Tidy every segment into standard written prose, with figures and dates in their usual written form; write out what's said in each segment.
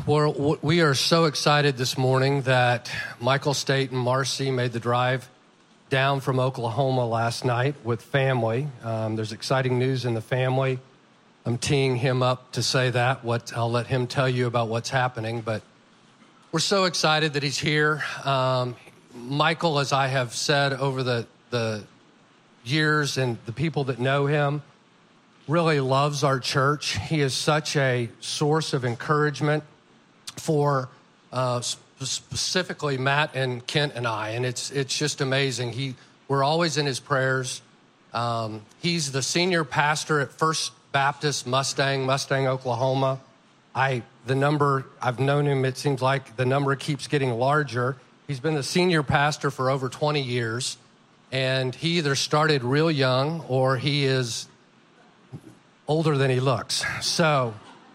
We are so excited this morning that Michael State and Marcy made the drive down from Oklahoma last night with family. There's exciting news in the family. I'm teeing him up to say that. I'll let him tell you about what's happening, but we're so excited that he's here. Michael, as I have said over the years and the people that know him, really loves our church. He is such a source of encouragement for specifically Matt and Kent and I, and it's just amazing. We're always in his prayers. He's the senior pastor at First Baptist Mustang, Oklahoma. I've known him, it seems like the number keeps getting larger. He's been the senior pastor for over 20 years, and he either started real young or he is older than he looks. So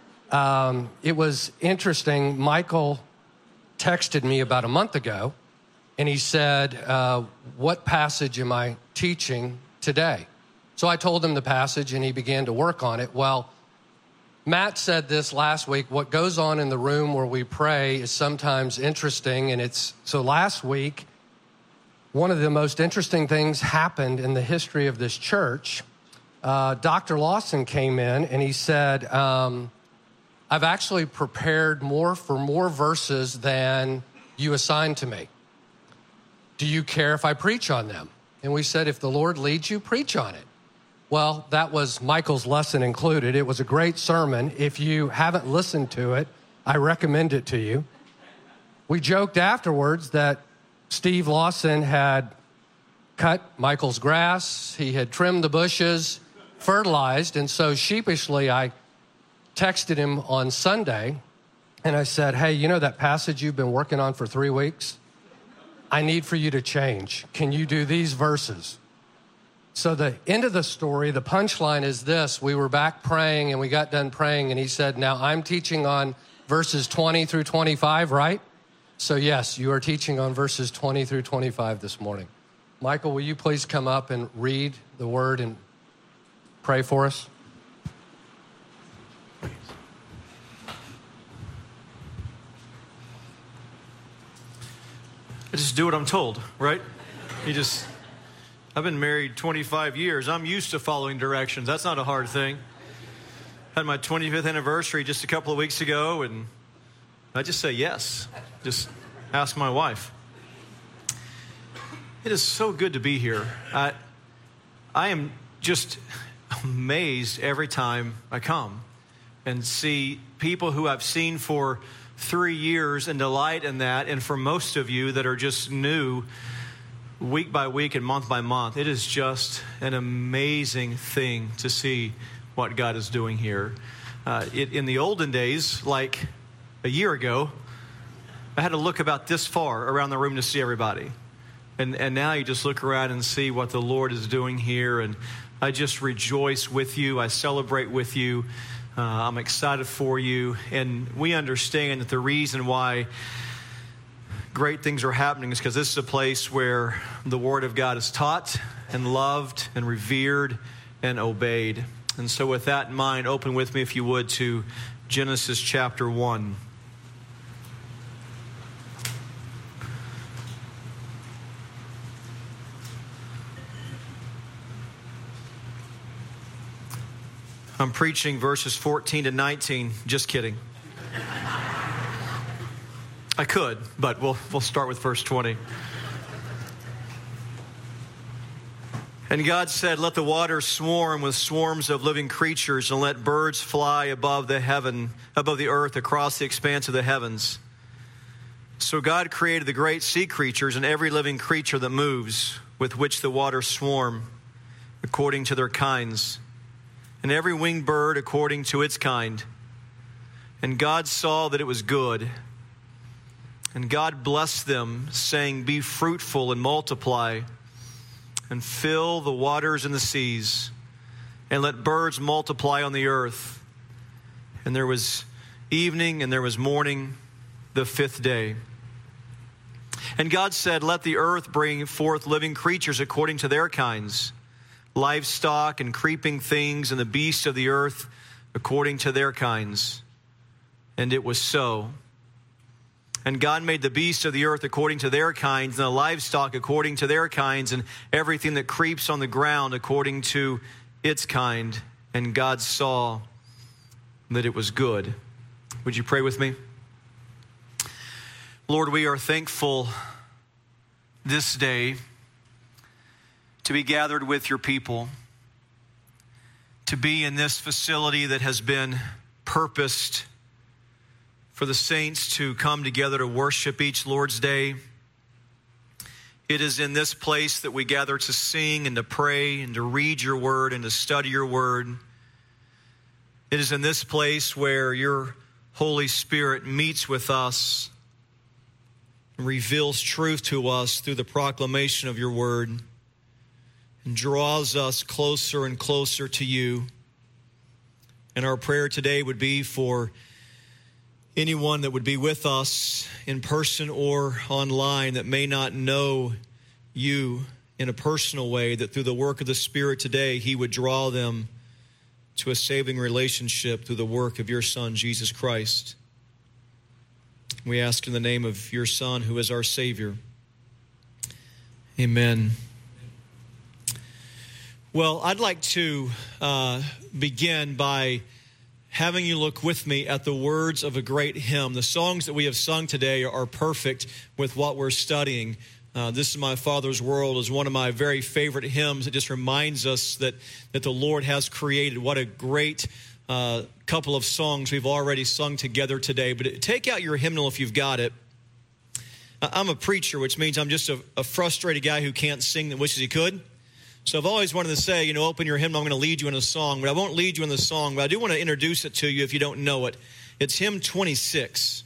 it was interesting. Michael texted me about a month ago, and he said, what passage am I teaching today? So I told him the passage, and he began to work on it. Well, Matt said this last week, what goes on in the room where we pray is sometimes interesting, and so last week, one of the most interesting things happened in the history of this church. Dr. Lawson came in and he said, I've actually prepared more verses than you assigned to me. Do you care if I preach on them? And we said, if the Lord leads you, preach on it. Well, that was Michael's lesson included. It was a great sermon. If you haven't listened to it, I recommend it to you. We joked afterwards that Steve Lawson had cut Michael's grass. He had trimmed the bushes, fertilized, and so sheepishly I texted him on Sunday, and I said, hey, you know that passage you've been working on for 3 weeks? I need for you to change. Can you do these verses? So the end of the story, the punchline is this. We were back praying, and we got done praying, and he said, now I'm teaching on verses 20 through 25, right? So yes, you are teaching on verses 20 through 25 this morning. Michael, will you please come up and read the word and pray for us? I just do what I'm told, right? I've been married 25 years. I'm used to following directions. That's not a hard thing. Had my 25th anniversary just a couple of weeks ago, and I just say yes. Just ask my wife. It is so good to be here. I am just amazed every time I come and see people who I've seen for 3 years and delight in that. And for most of you that are just new week by week and month by month, it is just an amazing thing to see what God is doing here. In the olden days, like a year ago, I had to look about this far around the room to see everybody. And now you just look around and see what the Lord is doing here. And I just rejoice with you. I celebrate with you. I'm excited for you. And we understand that the reason why great things are happening is because this is a place where the Word of God is taught and loved and revered and obeyed. And so with that in mind, open with me, if you would, to Genesis chapter 1. I'm preaching verses 14 to 19. Just kidding. I could, but we'll start with verse 20. And God said, let the waters swarm with swarms of living creatures, and let birds fly above the earth across the expanse of the heavens. So God created the great sea creatures and every living creature that moves, with which the waters swarm, according to their kinds, and every winged bird according to its kind. And God saw that it was good. And God blessed them, saying, be fruitful and multiply, and fill the waters and the seas, and let birds multiply on the earth. And there was evening and there was morning, the fifth day. And God said, let the earth bring forth living creatures according to their kinds, livestock and creeping things, and the beasts of the earth according to their kinds. And it was so. And God made the beasts of the earth according to their kinds, and the livestock according to their kinds, and everything that creeps on the ground according to its kind. And God saw that it was good. Would you pray with me? Lord, we are thankful this day to be gathered with your people, to be in this facility that has been purposed for the saints to come together to worship each Lord's Day. It is in this place that we gather to sing and to pray and to read your word and to study your word. It is in this place where your Holy Spirit meets with us and reveals truth to us through the proclamation of your word and draws us closer and closer to you. And our prayer today would be for anyone that would be with us in person or online that may not know you in a personal way, that through the work of the Spirit today, he would draw them to a saving relationship through the work of your Son, Jesus Christ. We ask in the name of your Son, who is our Savior. Amen. Well, I'd like to begin by having you look with me at the words of a great hymn. The songs that we have sung today are perfect with what we're studying. This is My Father's World is one of my very favorite hymns. It just reminds us that the Lord has created. What a great couple of songs we've already sung together today. But take out your hymnal if you've got it. I'm a preacher, which means I'm just a frustrated guy who can't sing that wishes he could. So I've always wanted to say, open your hymnal, I'm going to lead you in a song. But I won't lead you in the song, but I do want to introduce it to you if you don't know it. It's hymn 26.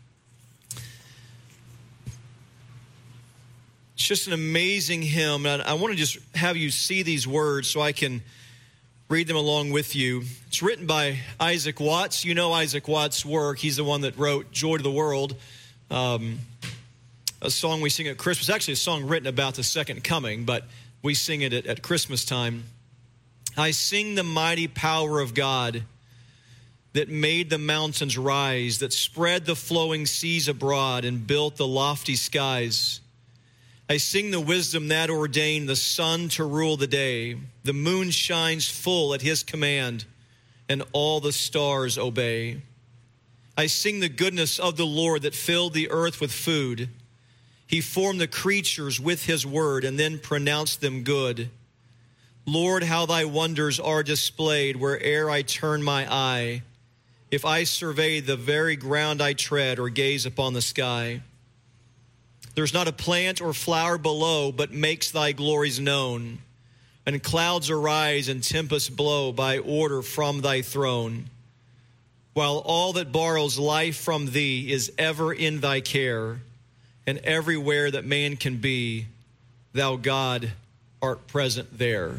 It's just an amazing hymn. And I want to just have you see these words so I can read them along with you. It's written by Isaac Watts. You know Isaac Watts' work. He's the one that wrote Joy to the World, a song we sing at Christmas. Actually, a song written about the second coming, but we sing it at Christmas time. I sing the mighty power of God that made the mountains rise, that spread the flowing seas abroad and built the lofty skies. I sing the wisdom that ordained the sun to rule the day. The moon shines full at his command, and all the stars obey. I sing the goodness of the Lord that filled the earth with food. He formed the creatures with his word and then pronounced them good. Lord, how thy wonders are displayed where'er I turn my eye. If I survey the very ground I tread or gaze upon the sky. There's not a plant or flower below, but makes thy glories known. And clouds arise and tempests blow by order from thy throne. While all that borrows life from thee is ever in thy care, and everywhere that man can be, thou God art present there.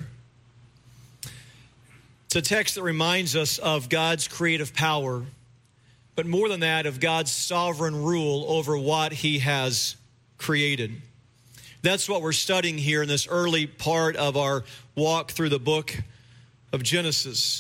It's a text that reminds us of God's creative power, but more than that, of God's sovereign rule over what he has created. That's what we're studying here in this early part of our walk through the book of Genesis.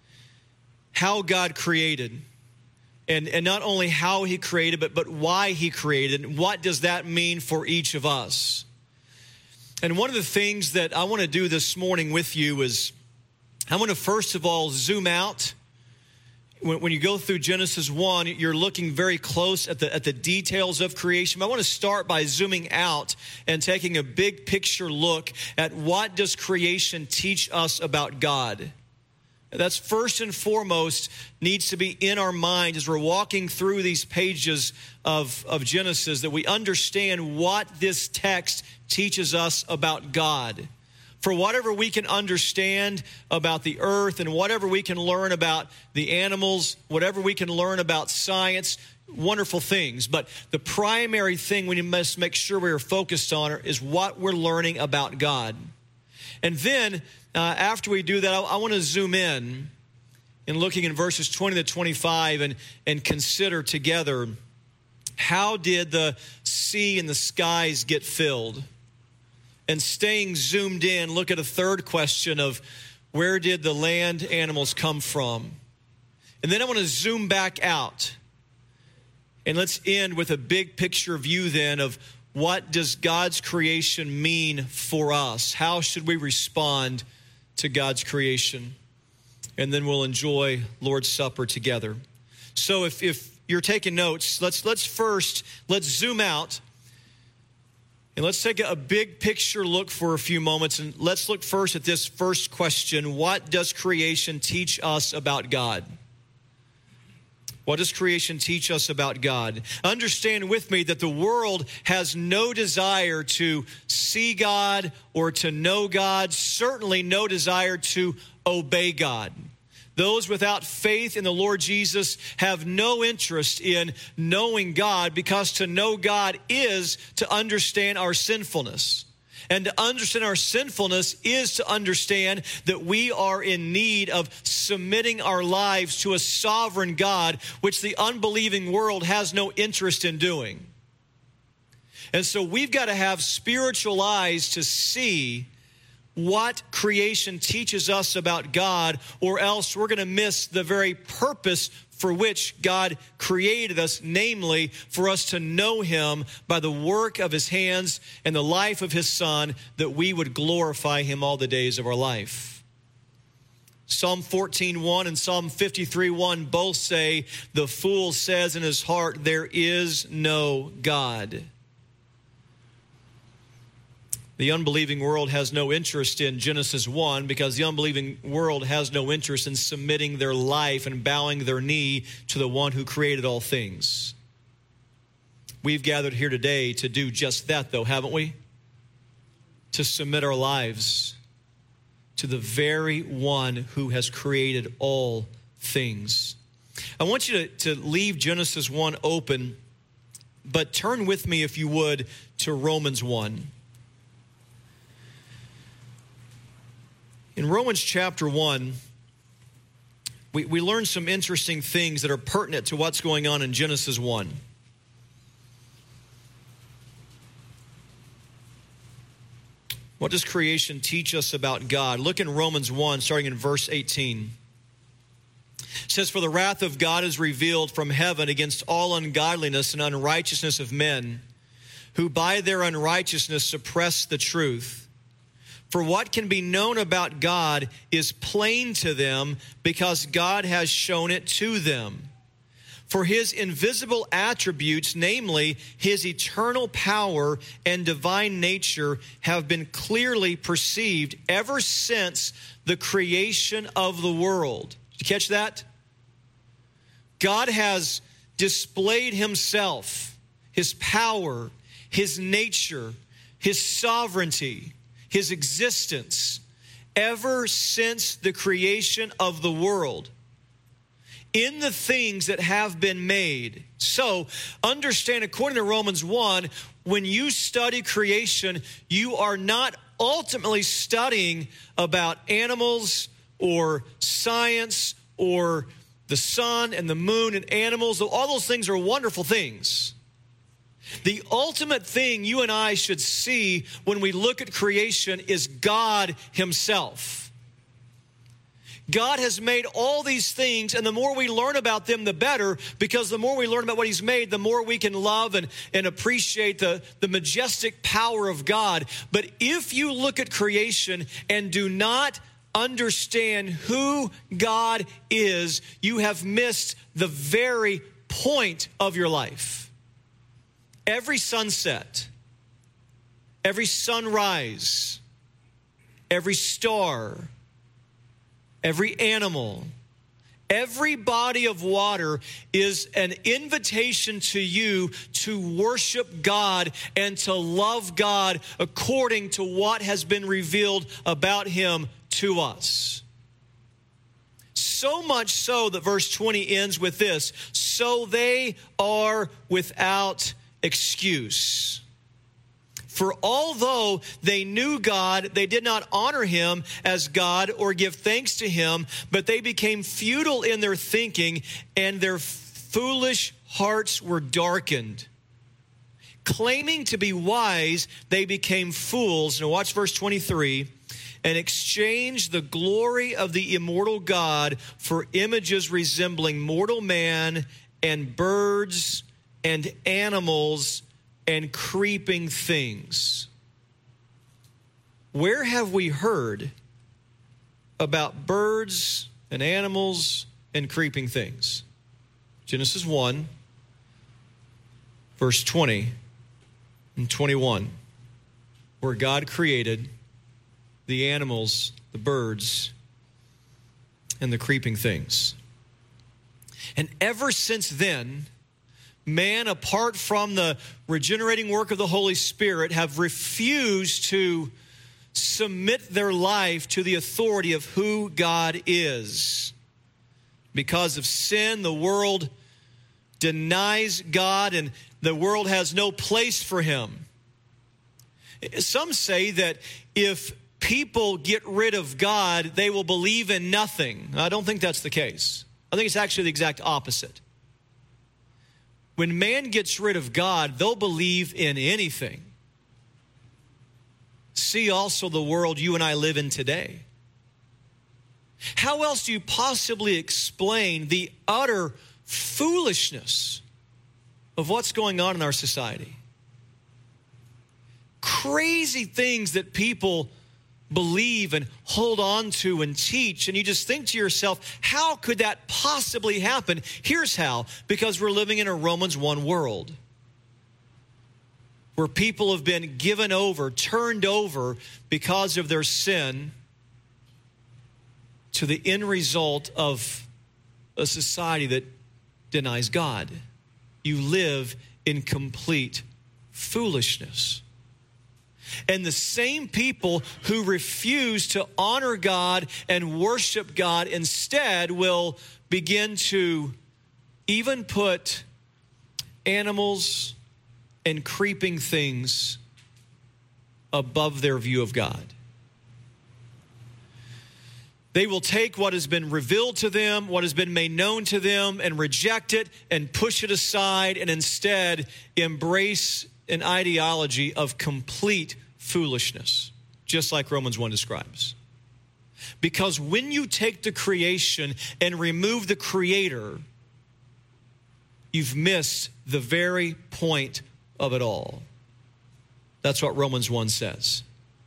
How God created. And not only how he created, but why he created. And what does that mean for each of us? And one of the things that I want to do this morning with you is I want to first of all zoom out. When you go through Genesis 1, you're looking very close at the details of creation. I want to start by zooming out and taking a big picture look at what does creation teach us about God. That's first and foremost needs to be in our mind as we're walking through these pages of Genesis, that we understand what this text teaches us about God. For whatever we can understand about the earth and whatever we can learn about the animals, whatever we can learn about science, wonderful things. But the primary thing we must make sure we are focused on is what we're learning about God. And then after we do that, I want to zoom in and looking in verses 20 to 25 and consider together, how did the sea and the skies get filled? And staying zoomed in, look at a third question of where did the land animals come from? And then I want to zoom back out And let's end with a big picture view then of what does God's creation mean for us? How should we respond to God's creation? And then we'll enjoy Lord's Supper together. So if you're taking notes, let's first zoom out and let's take a big picture look for a few moments. And let's look first at this first question. What does creation teach us about God? What does creation teach us about God? Understand with me that the world has no desire to see God or to know God, certainly no desire to obey God. Those without faith in the Lord Jesus have no interest in knowing God, because to know God is to understand our sinfulness. And to understand our sinfulness is to understand that we are in need of submitting our lives to a sovereign God, which the unbelieving world has no interest in doing. And so we've got to have spiritual eyes to see what creation teaches us about God, or else we're going to miss the very purpose for which God created us, namely for us to know Him by the work of His hands and the life of His Son, that we would glorify Him all the days of our life. Psalm 14:1 and Psalm 53:1 both say, the fool says in his heart, there is no God. The unbelieving world has no interest in Genesis 1, because the unbelieving world has no interest in submitting their life and bowing their knee to the one who created all things. We've gathered here today to do just that, though, haven't we? To submit our lives to the very one who has created all things. I want you to leave Genesis 1 open, but turn with me, if you would, to Romans 1. In Romans chapter 1, we learn some interesting things that are pertinent to what's going on in Genesis 1. What does creation teach us about God? Look in Romans 1, starting in verse 18. It says, for the wrath of God is revealed from heaven against all ungodliness and unrighteousness of men, who by their unrighteousness suppress the truth. For what can be known about God is plain to them, because God has shown it to them. For His invisible attributes, namely His eternal power and divine nature, have been clearly perceived ever since the creation of the world. Did you catch that? God has displayed Himself, His power, His nature, His sovereignty, His existence, ever since the creation of the world, in the things that have been made. So, understand, according to Romans 1, when you study creation, you are not ultimately studying about animals or science or the sun and the moon and animals. All those things are wonderful things. The ultimate thing you and I should see when we look at creation is God Himself. God has made all these things, and the more we learn about them, the better, because the more we learn about what He's made, the more we can love and appreciate the majestic power of God. But if you look at creation and do not understand who God is, you have missed the very point of your life. Every sunset, every sunrise, every star, every animal, every body of water is an invitation to you to worship God and to love God according to what has been revealed about Him to us. So much so that verse 20 ends with this, so they are without excuse. For although they knew God, they did not honor Him as God or give thanks to Him, but they became futile in their thinking, and their foolish hearts were darkened. Claiming to be wise, they became fools. Now watch verse 23. And exchanged the glory of the immortal God for images resembling mortal man and birds and animals and creeping things. Where have we heard about birds and animals and creeping things? Genesis 1, verse 20 and 21, where God created the animals, the birds, and the creeping things. And ever since then, man, apart from the regenerating work of the Holy Spirit, have refused to submit their life to the authority of who God is. Because of sin, the world denies God, and the world has no place for him. Some say that if people get rid of God, they will believe in nothing. I don't think that's the case. I think it's actually the exact opposite. When man gets rid of God, they'll believe in anything. See also the world you and I live in today. How else do you possibly explain the utter foolishness of what's going on in our society? Crazy things that people believe and hold on to and teach, and you just think to yourself, how could that possibly happen? Here's how: because we're living in a Romans 1 world where people have been given over, turned over because of their sin to the end result of a society that denies God. You live in complete foolishness. And the same people who refuse to honor God and worship God instead will begin to even put animals and creeping things above their view of God. They will take what has been revealed to them, what has been made known to them, and reject it and push it aside, and instead embrace an ideology of complete foolishness, just like Romans 1 describes. Because when you take the creation and remove the creator, you've missed the very point of it all. That's what Romans 1 says.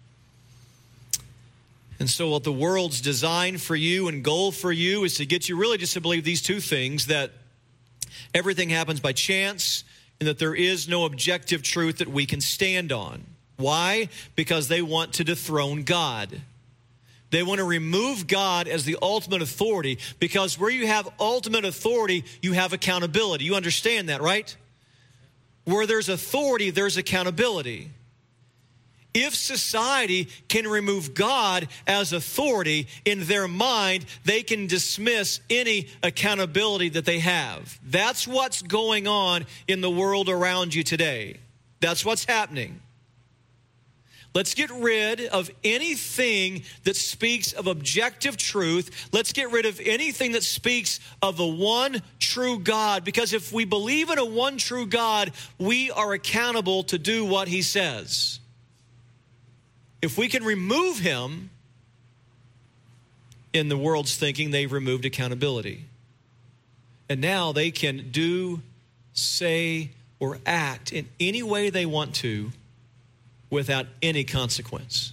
And so what the world's design for you and goal for you is to get you really just to believe these two things: that everything happens by chance and that there is no objective truth that we can stand on. Why? Because they want to dethrone God. They want to remove God as the ultimate authority, because where you have ultimate authority, you have accountability. You understand that, right? Where there's authority, there's accountability. If society can remove God as authority in their mind, they can dismiss any accountability that they have. That's what's going on in the world around you today. That's what's happening. Let's get rid of anything that speaks of objective truth. Let's get rid of anything that speaks of the one true God. Because if we believe in a one true God, we are accountable to do what he says. If we can remove him, in the world's thinking, they've removed accountability. And now they can do, say, or act in any way they want to without any consequence.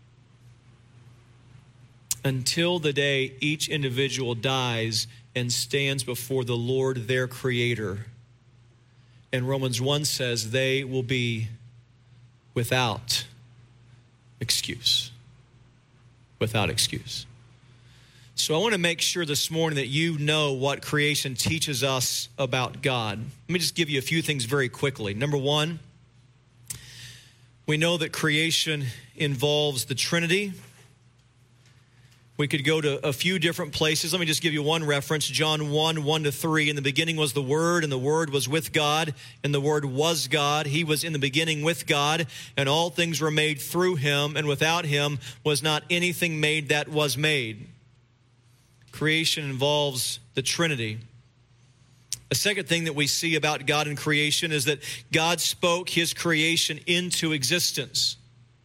Until the day each individual dies and stands before the Lord, their Creator. And Romans 1 says they will be without excuse. Without excuse. So I want to make sure this morning that you know what creation teaches us about God. Let me just give you a few things very quickly. Number one, we know that creation involves the Trinity. We could go to a few different places. Let me just give you one reference. John 1, 1-3. In the beginning was the Word, and the Word was with God, and the Word was God. He was in the beginning with God, and all things were made through him, and without him was not anything made that was made. Creation involves the Trinity. A second thing that we see about God and creation is that God spoke his creation into existence.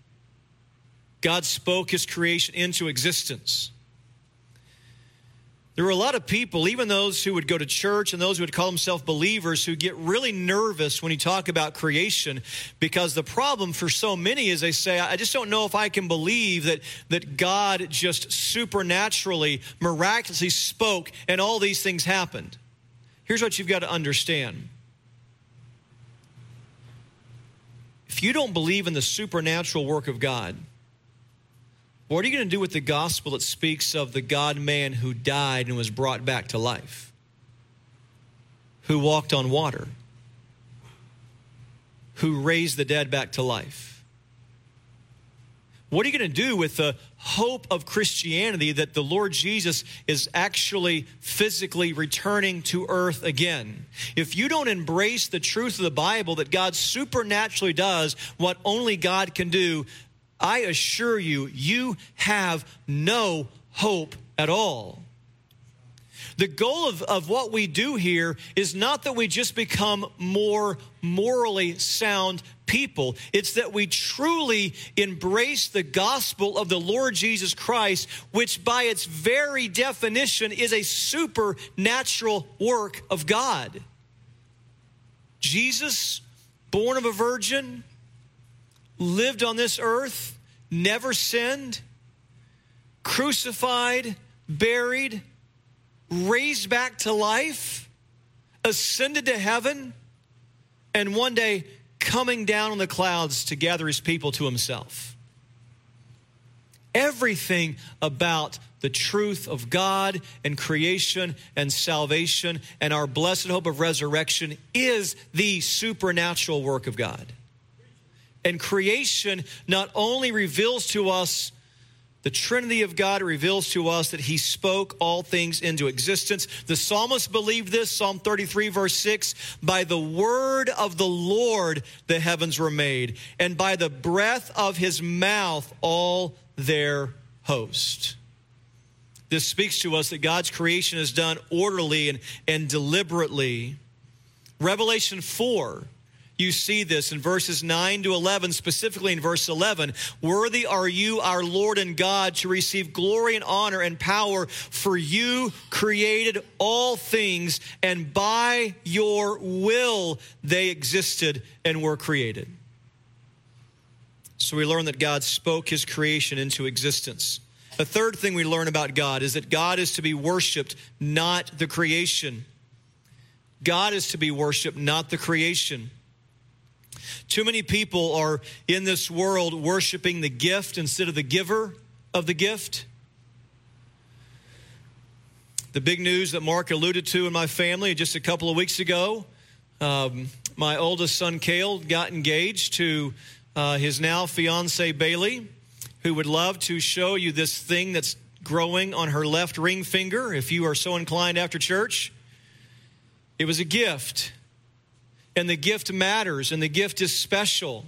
God spoke his creation into existence. There were a lot of people, even those who would go to church and those who would call themselves believers, who get really nervous when you talk about creation, because the problem for so many is they say, I just don't know if I can believe that God just supernaturally, miraculously spoke and all these things happened. Here's what you've got to understand. If you don't believe in the supernatural work of God, what are you going to do with the gospel that speaks of the God-man who died and was brought back to life? Who walked on water? Who raised the dead back to life? What are you going to do with the hope of Christianity that the Lord Jesus is actually physically returning to earth again? If you don't embrace the truth of the Bible that God supernaturally does what only God can do, I assure you, you have no hope at all. The goal of what we do here is not that we just become more morally sound people. It's that we truly embrace the gospel of the Lord Jesus Christ, which by its very definition is a supernatural work of God. Jesus, born of a virgin, lived on this earth, never sinned, crucified, buried, raised back to life, ascended to heaven, and one day coming down on the clouds to gather his people to himself. Everything about the truth of God and creation and salvation and our blessed hope of resurrection is the supernatural work of God. And creation not only reveals to us the Trinity of God, it reveals to us that he spoke all things into existence. The psalmist believed this, Psalm 33, verse 6, by the word of the Lord the heavens were made, and by the breath of his mouth all their host. This speaks to us that God's creation is done orderly and deliberately. Revelation 4, you see this in verses 9 to 11, specifically in verse 11. Worthy are you, our Lord and God, to receive glory and honor and power, for you created all things, and by your will they existed and were created. So we learn that God spoke his creation into existence. The third thing we learn about God is that God is to be worshiped, not the creation. God is to be worshiped, not the creation. Too many people are in this world worshiping the gift instead of the giver of the gift. The big news that Mark alluded to in my family just a couple of weeks ago, my oldest son, Cale, got engaged to his now fiancée, Bailey, who would love to show you this thing that's growing on her left ring finger, if you are so inclined after church. It was a gift. And the gift matters, and the gift is special.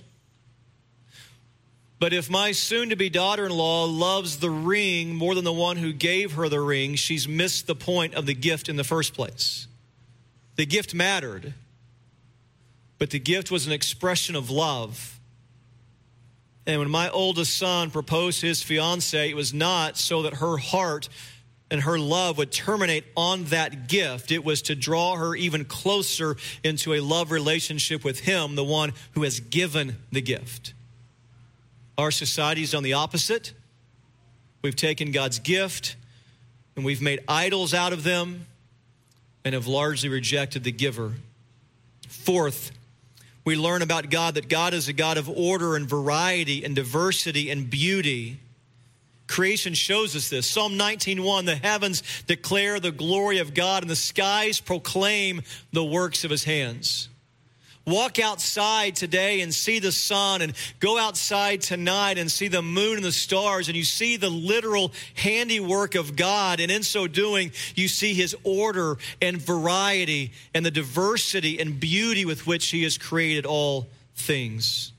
But if my soon-to-be daughter-in-law loves the ring more than the one who gave her the ring, she's missed the point of the gift in the first place. The gift mattered, but the gift was an expression of love. And when my oldest son proposed to his fiancée, it was not so that her heart and her love would terminate on that gift. It was to draw her even closer into a love relationship with him, the one who has given the gift. Our society's done the opposite. We've taken God's gift and we've made idols out of them and have largely rejected the giver. Fourth, we learn about God that God is a God of order and variety and diversity and beauty. Creation shows us this. Psalm 19:1, the heavens declare the glory of God, and the skies proclaim the works of his hands. Walk outside today and see the sun, and go outside tonight and see the moon and the stars, and you see the literal handiwork of God, and in so doing, you see his order and variety and the diversity and beauty with which he has created all things.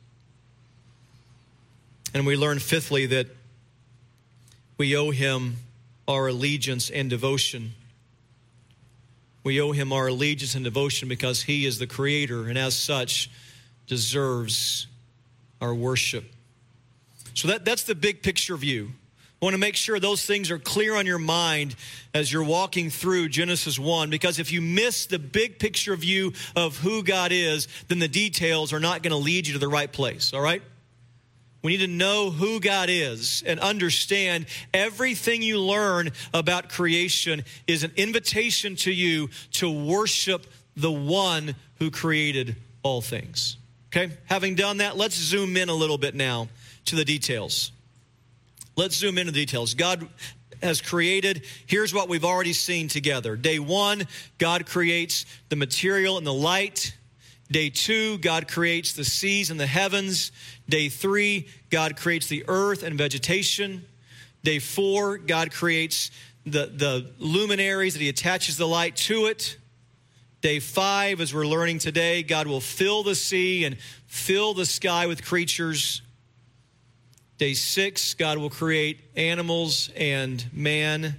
And we learn fifthly that we owe him our allegiance and devotion. We owe him our allegiance and devotion because he is the creator and as such deserves our worship. So that's the big picture view. I want to make sure those things are clear on your mind as you're walking through Genesis 1, because if you miss the big picture view of who God is, then the details are not going to lead you to the right place, all right? We need to know who God is and understand everything you learn about creation is an invitation to you to worship the one who created all things. Okay? Having done that, let's zoom in a little bit now to the details. Let's zoom into the details. God has created, here's what we've already seen together. Day 1, God creates the material and the light. Day 2, God creates the seas and the heavens. Day 3, God creates the earth and vegetation. Day 4, God creates the luminaries that he attaches the light to it. Day 5, as we're learning today, God will fill the sea and fill the sky with creatures. Day 6, God will create animals and man.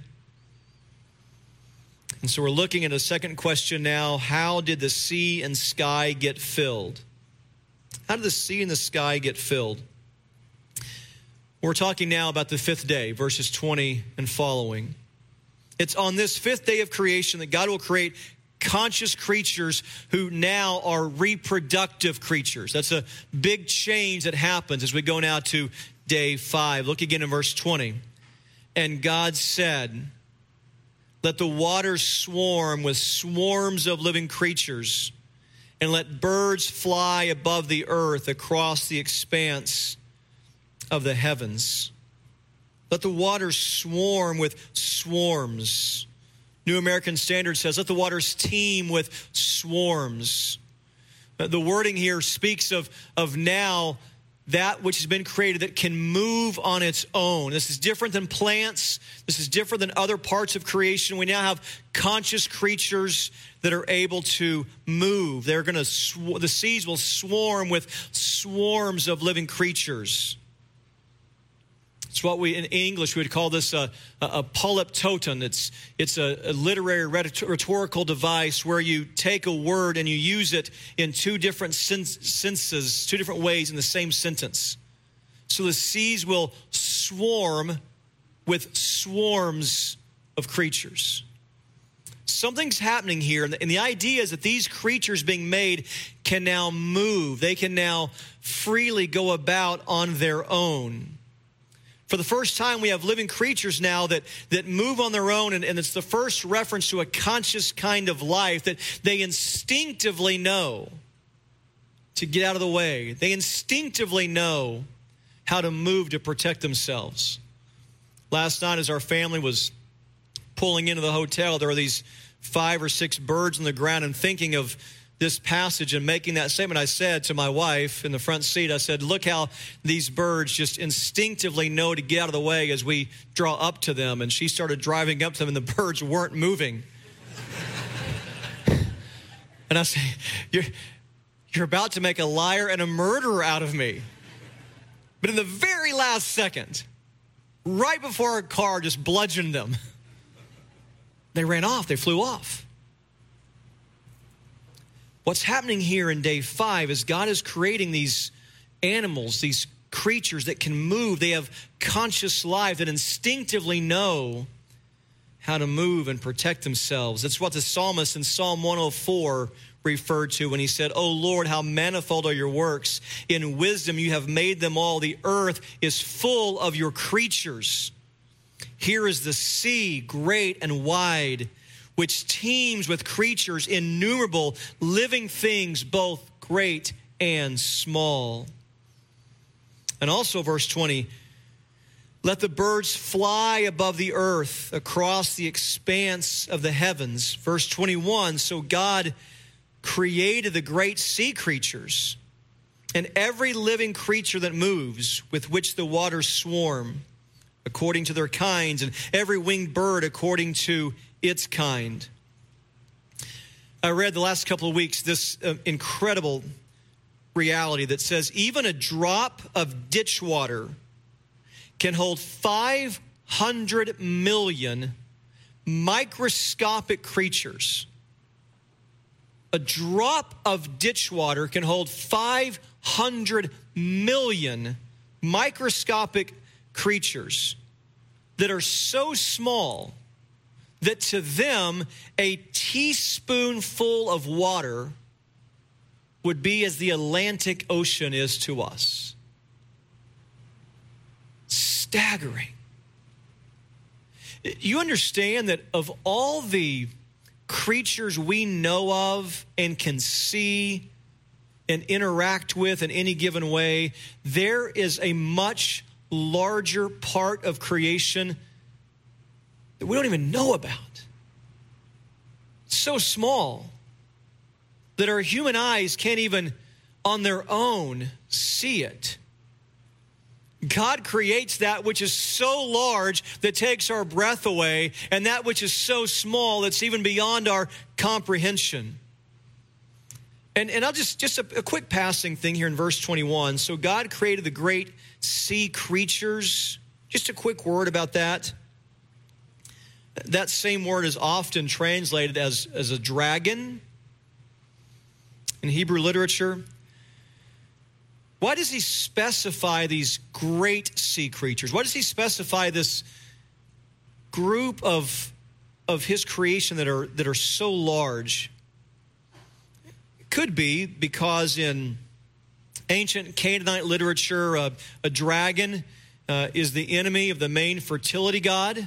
And so we're looking at a second question now. How did the sea and sky get filled? How did the sea and the sky get filled? We're talking now about the 5th day, verses 20 and following. It's on this 5th day of creation that God will create conscious creatures who now are reproductive creatures. That's a big change that happens as we go now to day 5. Look again in verse 20. And God said, let the waters swarm with swarms of living creatures, and let birds fly above the earth across the expanse of the heavens. Let the waters swarm with swarms. New American Standard says, let the waters teem with swarms. The wording here speaks of now that which has been created that can move on its own. This is different than plants. This is different than other parts of creation. We now have conscious creatures that are able to move. They're going to the seas will swarm with swarms of living creatures. It's what we, in English, we would call this a polyptoton. It's a literary rhetorical device where you take a word and you use it in two different senses, two different ways in the same sentence. So the seas will swarm with swarms of creatures. Something's happening here, and the idea is that these creatures being made can now move. They can now freely go about on their own. For the first time, we have living creatures now that move on their own, and it's the first reference to a conscious kind of life that they instinctively know to get out of the way. They instinctively know how to move to protect themselves. Last night, as our family was pulling into the hotel, there were these 5 or 6 birds on the ground, and thinking of this passage and making that statement, I said to my wife in the front seat, I said, look how these birds just instinctively know to get out of the way as we draw up to them. And she started driving up to them, and the birds weren't moving. And I said, you're about to make a liar and a murderer out of me. But in the very last second, right before our car just bludgeoned them, they ran off, they flew off. What's happening here in day 5 is God is creating these animals, these creatures that can move. They have conscious life that instinctively know how to move and protect themselves. That's what the psalmist in Psalm 104 referred to when he said, "O Lord, how manifold are your works. In wisdom you have made them all. The earth is full of your creatures. Here is the sea, great and wide, which teems with creatures, innumerable living things, both great and small." And also verse 20, let the birds fly above the earth across the expanse of the heavens. Verse 21, so God created the great sea creatures and every living creature that moves, with which the waters swarm, according to their kinds, and every winged bird according to its kind. I read the last couple of weeks this incredible reality that says even a drop of ditch water can hold 500 million microscopic creatures. A drop of ditch water can hold 500 million microscopic creatures. that are so small that to them a teaspoonful of water would be as the Atlantic Ocean is to us. Staggering. You understand that of all the creatures we know of and can see and interact with in any given way, there is a much larger part of creation that we don't even know about. It's so small that our human eyes can't even on their own see it. God creates that which is so large that takes our breath away, and that which is so small that's even beyond our comprehension. And I'll just a quick passing thing here in verse 21. So God created the great sea creatures. Just a quick word about that. That same word is often translated as a dragon in Hebrew literature. Why does he specify these great sea creatures? Why does he specify this group of his creation that are so large? It could be because in ancient Canaanite literature, a dragon is the enemy of the main fertility god.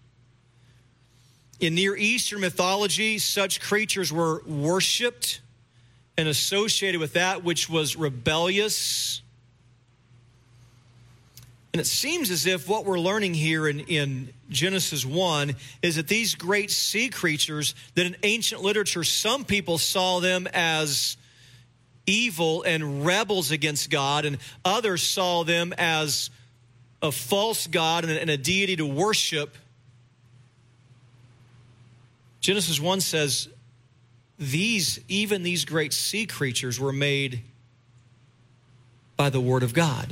In Near Eastern mythology, such creatures were worshipped and associated with that which was rebellious. And it seems as if what we're learning here in Genesis 1 is that these great sea creatures, that in ancient literature, some people saw them as evil and rebels against God, and others saw them as a false god and a deity to worship. Genesis 1 says, even these great sea creatures were made by the word of God.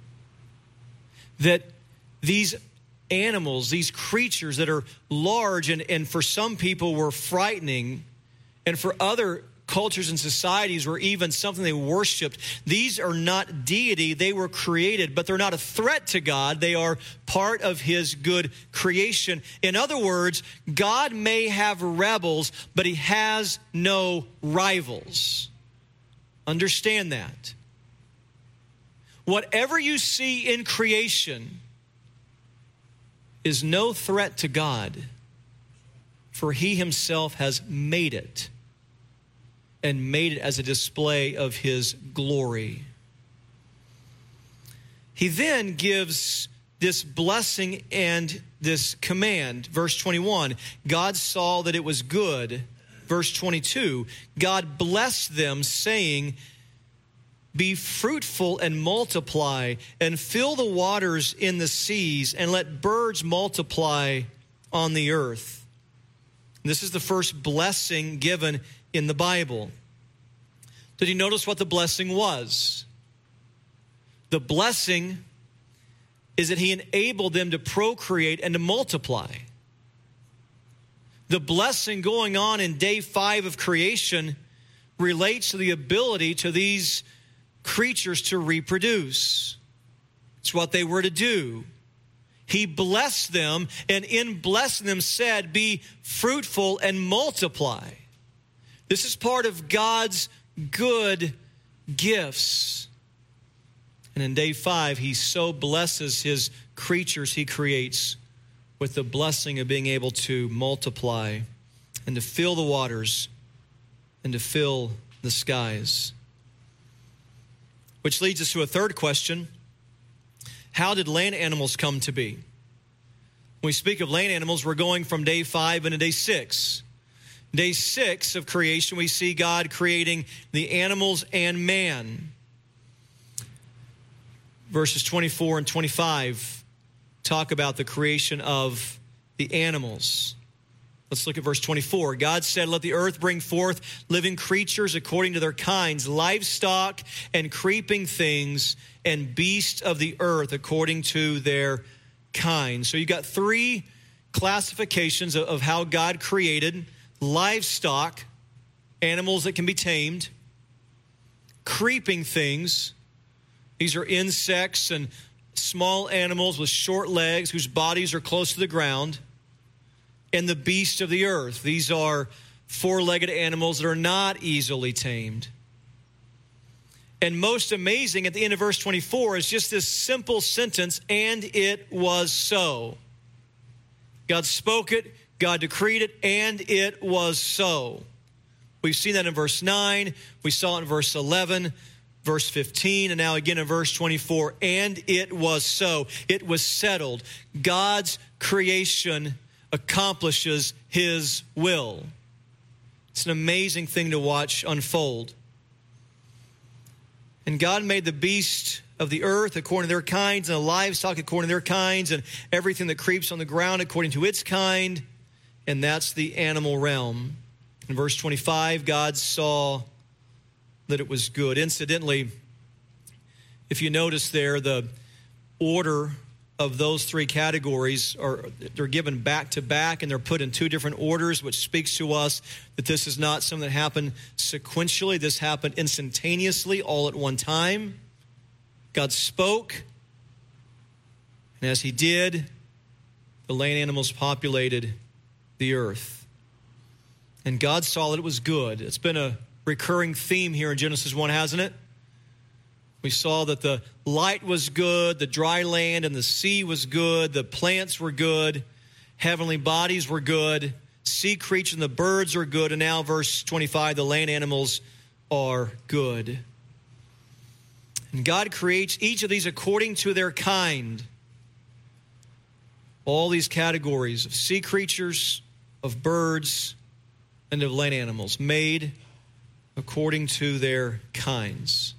That these animals, these creatures that are large and for some people were frightening, and for other cultures and societies were even something they worshiped. These are not deity. They were created, but they're not a threat to God. They are part of his good creation. In other words, God may have rebels, but he has no rivals. Understand that. Whatever you see in creation is no threat to God, for he himself has made it, and made it as a display of his glory. He then gives this blessing and this command. Verse 21, God saw that it was good. Verse 22, God blessed them, saying, be fruitful and multiply, and fill the waters in the seas, and let birds multiply on the earth. This is the first blessing given in the Bible. Did you notice what the blessing was? The blessing is that he enabled them to procreate and to multiply. The blessing going on in day 5 of creation relates to the ability to these creatures to reproduce. It's what they were to do. He blessed them, and in blessing them said, be fruitful and multiply. This is part of God's good gifts. And in day 5, he so blesses his creatures he creates with the blessing of being able to multiply and to fill the waters and to fill the skies. Which leads us to a third question. How did land animals come to be? When we speak of land animals, we're going from day 5 into day 6. Day 6 of creation, we see God creating the animals and man. Verses 24 and 25 talk about the creation of the animals. Let's look at verse 24. God said, let the earth bring forth living creatures according to their kinds, livestock and creeping things, and beasts of the earth according to their kinds. So you've got 3 classifications of how God created: livestock, animals that can be tamed; creeping things, these are insects and small animals with short legs whose bodies are close to the ground, and the beasts of the earth. These are four-legged animals that are not easily tamed. And most amazing, at the end of verse 24, is just this simple sentence, and it was so. God spoke it, God decreed it, and it was so. We've seen that in verse 9, we saw it in verse 11, verse 15, and now again in verse 24, and it was so. It was settled. God's creation accomplishes his will. It's an amazing thing to watch unfold. And God made the beasts of the earth according to their kinds, and the livestock according to their kinds, and everything that creeps on the ground according to its kind, and that's the animal realm. In verse 25, God saw that it was good. Incidentally, if you notice there, the order of those three categories they're given back to back, and they're put in two different orders, which speaks to us that this is not something that happened sequentially. This happened instantaneously, all at one time. God spoke, and as he did, the land animals populated the earth. And God saw that it was good. It's been a recurring theme here in Genesis 1, hasn't it? We saw that the light was good, the dry land and the sea was good, the plants were good, heavenly bodies were good, sea creatures and the birds are good, and now verse 25, the land animals are good. And God creates each of these according to their kind. All these categories of sea creatures, of birds, and of land animals, made according to their kinds.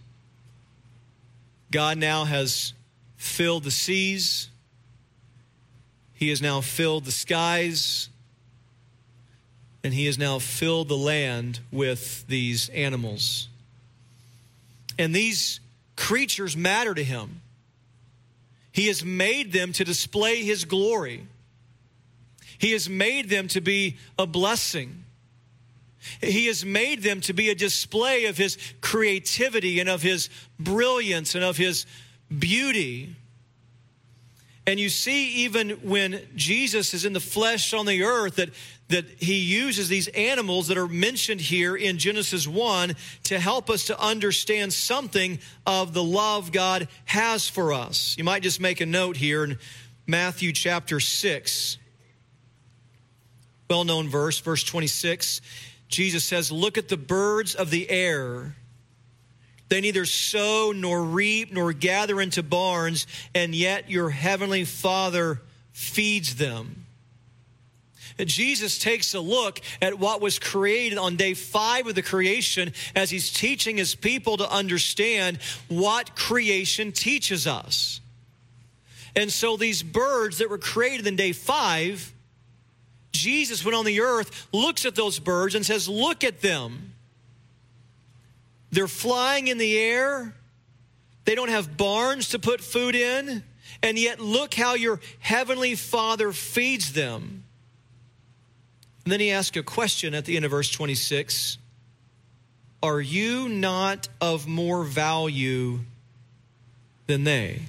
God now has filled the seas. He has now filled the skies. And he has now filled the land with these animals. And these creatures matter to him. He has made them to display his glory. He has made them to be a blessing. He has made them to be a display of his creativity and of his brilliance and of his beauty. And you see, even when Jesus is in the flesh on the earth, that he uses these animals that are mentioned here in Genesis 1 to help us to understand something of the love God has for us. You might just make a note here in Matthew chapter 6. Well-known verse 26. Jesus says, look at the birds of the air. They neither sow nor reap nor gather into barns, and yet your heavenly Father feeds them. And Jesus takes a look at what was created on day 5 of the creation as he's teaching his people to understand what creation teaches us. And so these birds that were created in day 5, Jesus, when on the earth, looks at those birds and says, look at them. They're flying in the air. They don't have barns to put food in. And yet look how your heavenly Father feeds them. And then he asks a question at the end of verse 26. Are you not of more value than they?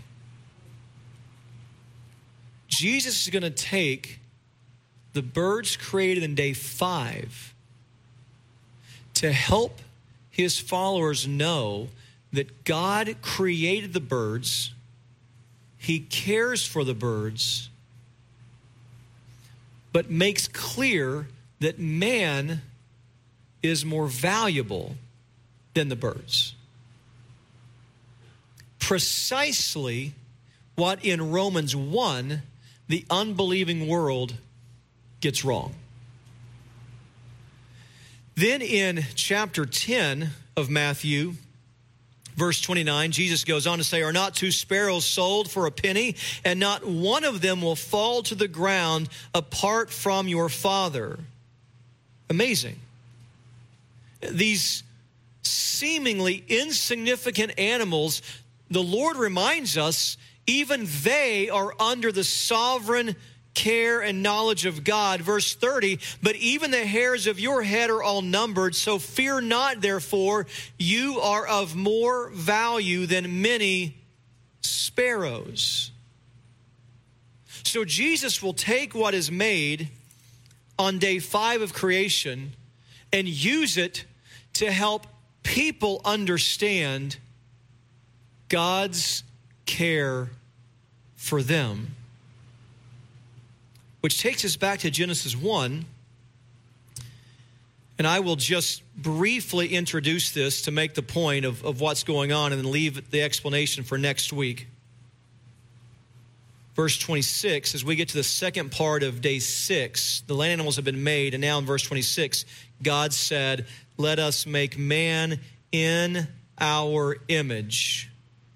Jesus is going to take the birds created in day 5 to help his followers know that God created the birds. He cares for the birds, but makes clear that man is more valuable than the birds. Precisely what in Romans 1, the unbelieving world gets wrong. Then in chapter 10 of Matthew, verse 29, Jesus goes on to say, are not 2 sparrows sold for a penny, and not one of them will fall to the ground apart from your Father? Amazing. These seemingly insignificant animals, the Lord reminds us, even they are under the sovereign care and knowledge of God. Verse 30, but even the hairs of your head are all numbered, so fear not, therefore, you are of more value than many sparrows. So Jesus will take what is made on day 5 of creation and use it to help people understand God's care for them. Which takes us back to Genesis 1. And I will just briefly introduce this to make the point of what's going on and then leave the explanation for next week. Verse 26, as we get to the second part of day 6, the land animals have been made, and now in verse 26, God said, "Let us make man in our image,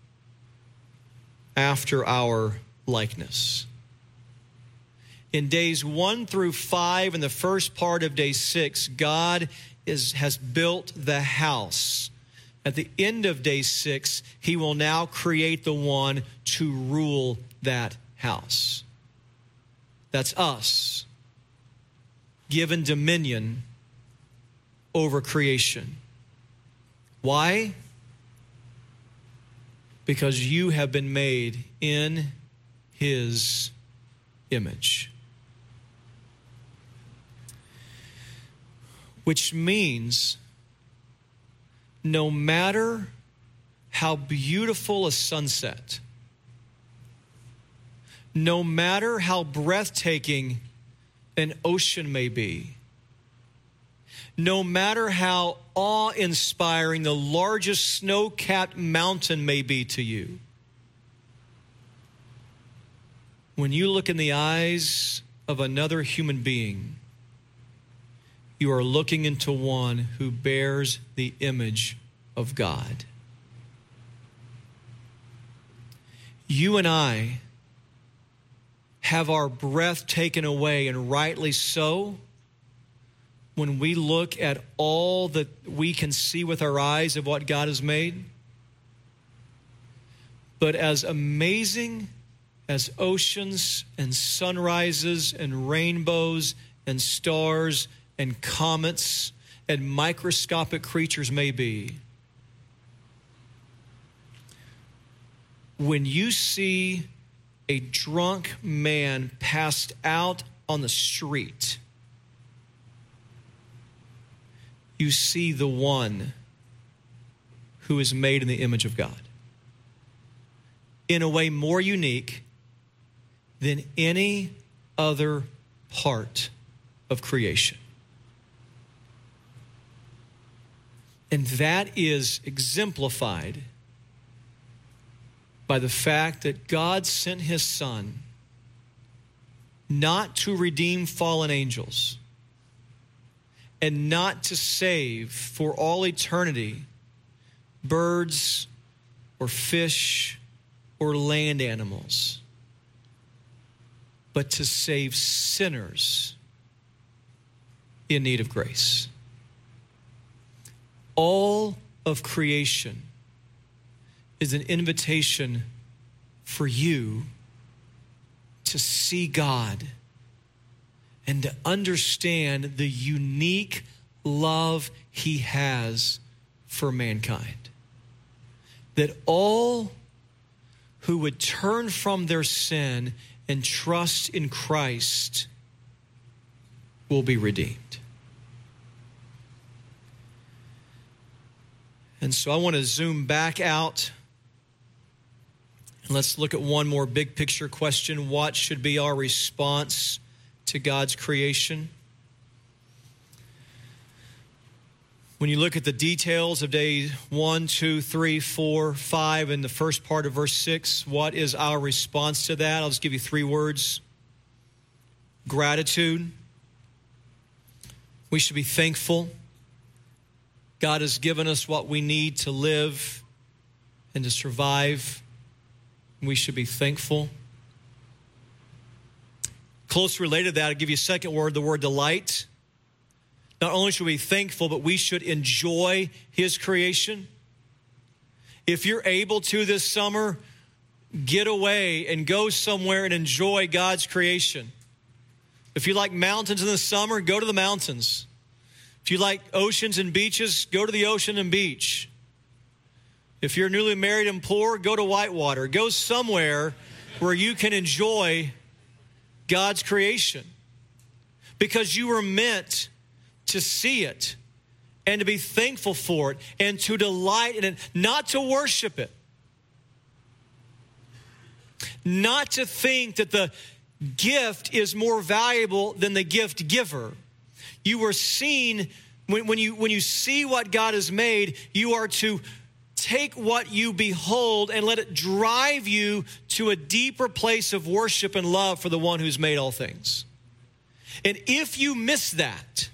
after our likeness." In days 1 through 5, in the first part of day 6, God has built the house. At the end of day 6, he will now create the one to rule that house. That's us, given dominion over creation. Why? Because you have been made in his image. Which means no matter how beautiful a sunset, no matter how breathtaking an ocean may be, no matter how awe-inspiring the largest snow-capped mountain may be to you, when you look in the eyes of another human being, you are looking into one who bears the image of God. You and I have our breath taken away, and rightly so, when we look at all that we can see with our eyes of what God has made. But as amazing as oceans and sunrises and rainbows and stars and comets and microscopic creatures may be, when you see a drunk man passed out on the street, you see the one who is made in the image of God in a way more unique than any other part of creation. And that is exemplified by the fact that God sent his Son not to redeem fallen angels and not to save for all eternity birds or fish or land animals, but to save sinners in need of grace. All of creation is an invitation for you to see God and to understand the unique love he has for mankind. That all who would turn from their sin and trust in Christ will be redeemed. And so I want to zoom back out and let's look at one more big picture question. What should be our response to God's creation? When you look at the details of day 1, 2, 3, 4, 5, and the first part of verse 6, what is our response to that? I'll just give you 3 words. Gratitude. We should be thankful. God has given us what we need to live and to survive. We should be thankful. Closely related to that, I'll give you a second word, the word delight. Not only should we be thankful, but we should enjoy his creation. If you're able to this summer, get away and go somewhere and enjoy God's creation. If you like mountains in the summer, go to the mountains. If you like oceans and beaches, go to the ocean and beach. If you're newly married and poor, go to Whitewater. Go somewhere where you can enjoy God's creation, because you were meant to see it and to be thankful for it and to delight in it, not to worship it. Not to think that the gift is more valuable than the gift giver. You were seen, when you see what God has made, you are to take what you behold and let it drive you to a deeper place of worship and love for the one who's made all things. And if you miss that,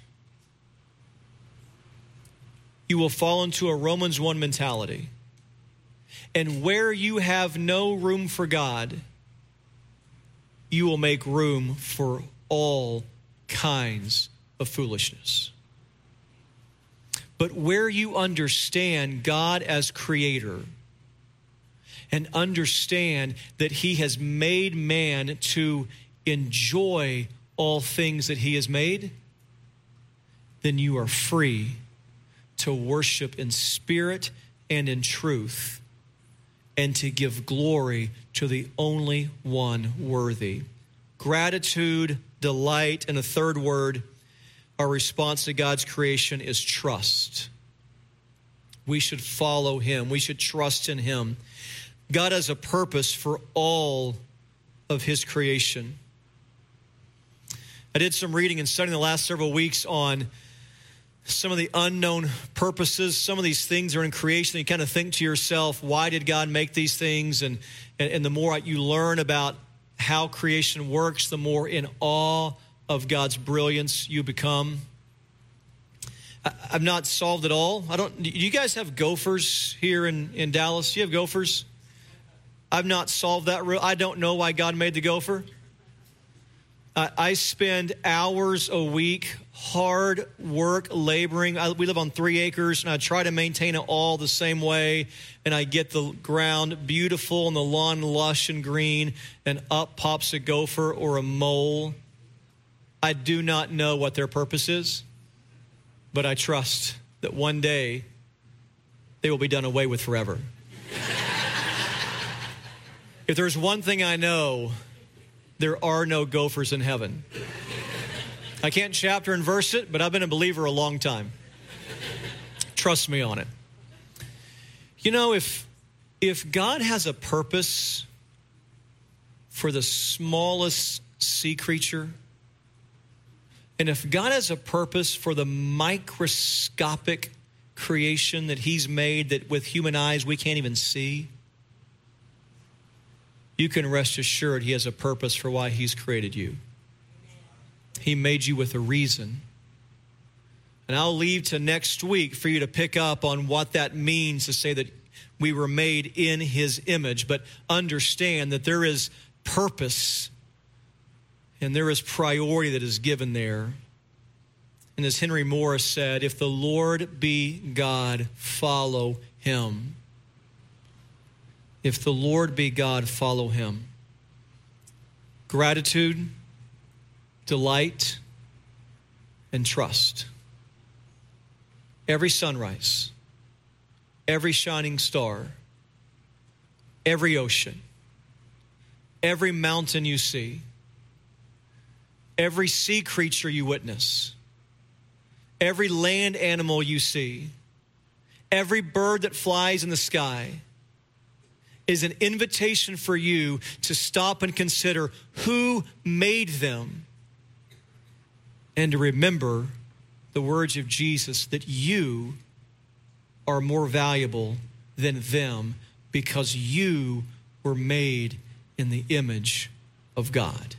you will fall into a Romans 1 mentality. And where you have no room for God, you will make room for all kinds of foolishness. But where you understand God as creator and understand that he has made man to enjoy all things that he has made, then you are free to worship in spirit and in truth and to give glory to the only one worthy. Gratitude, delight, and a third word, our response to God's creation is trust. We should follow him. We should trust in him. God has a purpose for all of his creation. I did some reading and studying the last several weeks on some of the unknown purposes. Some of these things are in creation. You kind of think to yourself, why did God make these things? And the more you learn about how creation works, the more in awe of God's brilliance you become. I've not solved it all. Do you guys have gophers here in Dallas? Do you have gophers? I've not solved that. I don't know why God made the gopher. I spend hours a week, hard work, laboring. We live on 3 acres, and I try to maintain it all the same way. And I get the ground beautiful and the lawn lush and green, and up pops a gopher or a mole. I do not know what their purpose is, but I trust that one day they will be done away with forever. If there's one thing I know, there are no gophers in heaven. I can't chapter and verse it, but I've been a believer a long time. Trust me on it. You know, if God has a purpose for the smallest sea creature, and if God has a purpose for the microscopic creation that he's made that with human eyes we can't even see, you can rest assured he has a purpose for why he's created you. He made you with a reason. And I'll leave to next week for you to pick up on what that means to say that we were made in his image. But understand that there is purpose and there is priority that is given there. And as Henry Morris said, if the Lord be God, follow him. If the Lord be God, follow him. Gratitude, delight, and trust. Every sunrise, every shining star, every ocean, every mountain you see, every sea creature you witness, every land animal you see, every bird that flies in the sky is an invitation for you to stop and consider who made them and to remember the words of Jesus that you are more valuable than them because you were made in the image of God.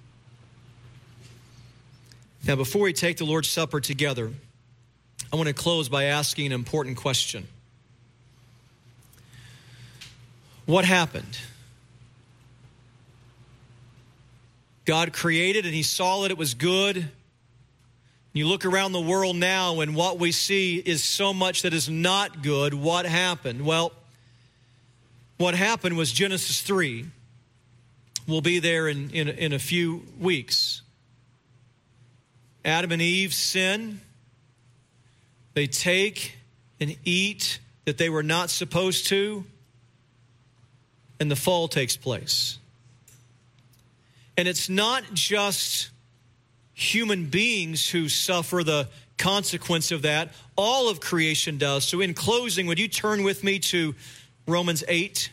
Now, before we take the Lord's Supper together, I want to close by asking an important question. What happened? God created and he saw that it was good. You look around the world now and what we see is so much that is not good. What happened? Well, what happened was Genesis 3. We'll be there in a few weeks. Adam and Eve sin. They take and eat that they were not supposed to, and the fall takes place. And it's not just human beings who suffer the consequence of that. All of creation does. So in closing, would you turn with me to Romans 8?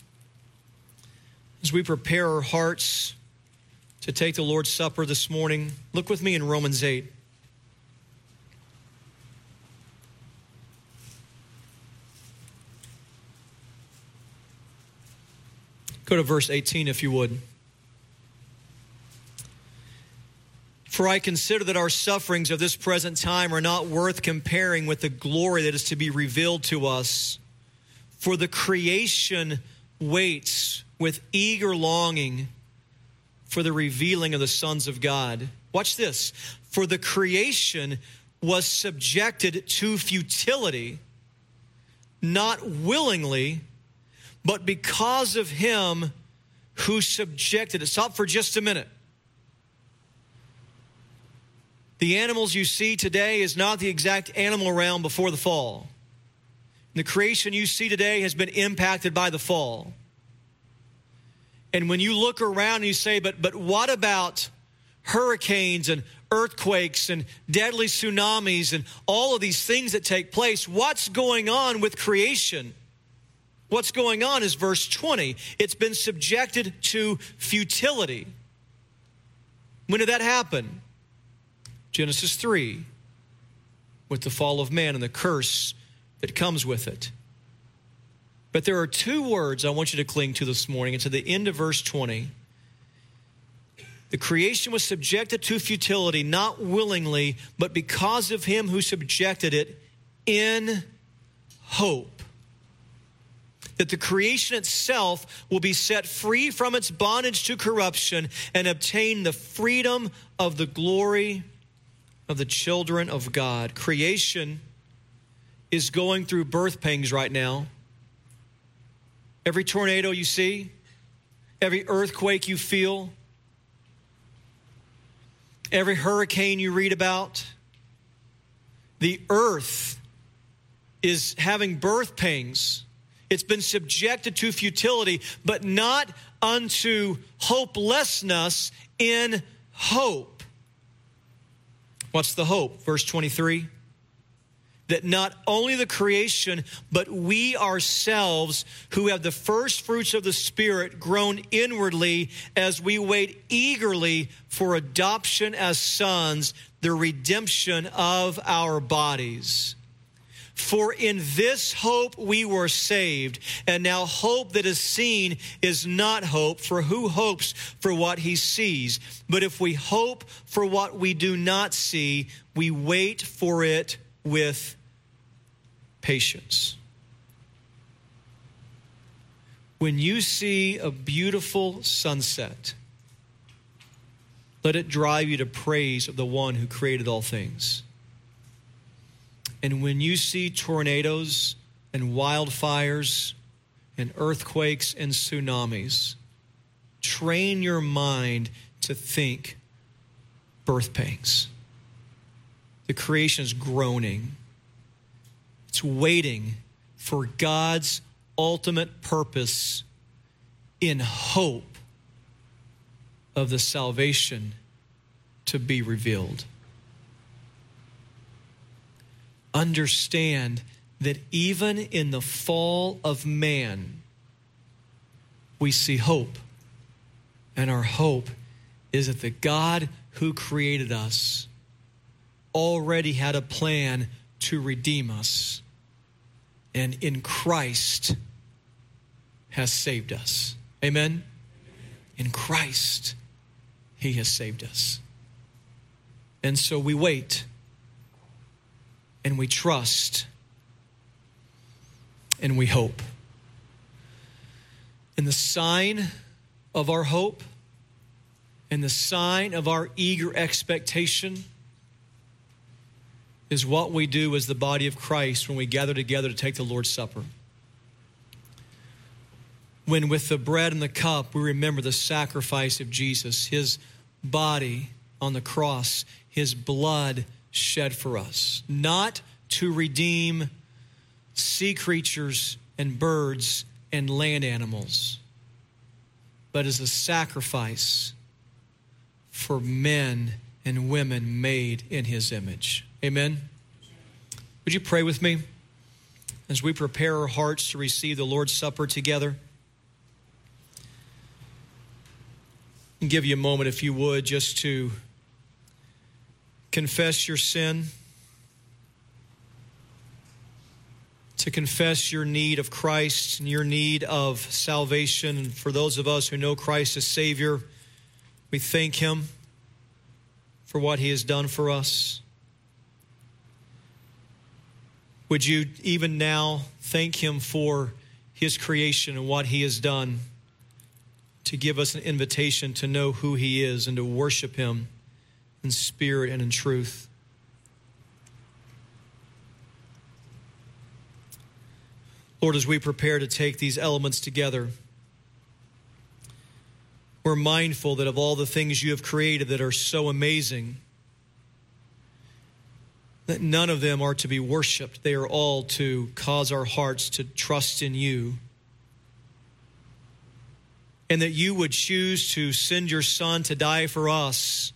As we prepare our hearts to take the Lord's Supper this morning, look with me in Romans 8. Go to verse 18 if you would. For I consider that our sufferings of this present time are not worth comparing with the glory that is to be revealed to us. For the creation waits with eager longing for the revealing of the sons of God. Watch this. For the creation was subjected to futility, not willingly, but because of him who subjected it. Stop for just a minute. The animals you see today is not the exact animal realm before the fall. The creation you see today has been impacted by the fall. And when you look around and you say, but what about hurricanes and earthquakes and deadly tsunamis and all of these things that take place, what's going on with creation? What's going on is verse 20. It's been subjected to futility. When did that happen? Genesis 3, with the fall of man and the curse that comes with it. But there are two words I want you to cling to this morning. It's at the end of verse 20. The creation was subjected to futility, not willingly, but because of him who subjected it, in hope that the creation itself will be set free from its bondage to corruption and obtain the freedom of the glory of the children of God. Creation is going through birth pangs right now. Every tornado you see, every earthquake you feel, every hurricane you read about, the earth is having birth pangs. It's been subjected to futility, but not unto hopelessness, in hope. What's the hope? Verse 23. That not only the creation, but we ourselves who have the first fruits of the Spirit groan inwardly as we wait eagerly for adoption as sons, the redemption of our bodies. For in this hope we were saved, and now hope that is seen is not hope, for who hopes for what he sees? But if we hope for what we do not see, we wait for it with patience. When you see a beautiful sunset, let it drive you to praise of the one who created all things. And when you see tornadoes and wildfires and earthquakes and tsunamis, train your mind to think birth pangs. The creation is groaning. It's waiting for God's ultimate purpose in hope of the salvation to be revealed. Understand that even in the fall of man, we see hope. And our hope is that the God who created us already had a plan to redeem us, and in Christ has saved us. Amen? In Christ, he has saved us. And so we wait, and we trust, and we hope. And the sign of our hope and the sign of our eager expectation is what we do as the body of Christ when we gather together to take the Lord's Supper. When with the bread and the cup, we remember the sacrifice of Jesus, his body on the cross, his blood shed for us, not to redeem sea creatures and birds and land animals, but as a sacrifice for men and women made in his image. Amen. Would you pray with me as we prepare our hearts to receive the Lord's Supper together? I'll give you a moment, if you would, just to confess your sin, to confess your need of Christ and your need of salvation. And for those of us who know Christ as Savior, we thank him for what he has done for us. Would you even now thank him for his creation and what he has done to give us an invitation to know who he is and to worship him in spirit and in truth? Lord, as we prepare to take these elements together, we're mindful that of all the things you have created that are so amazing, that none of them are to be worshiped. They are all to cause our hearts to trust in you. And that you would choose to send your Son to die for us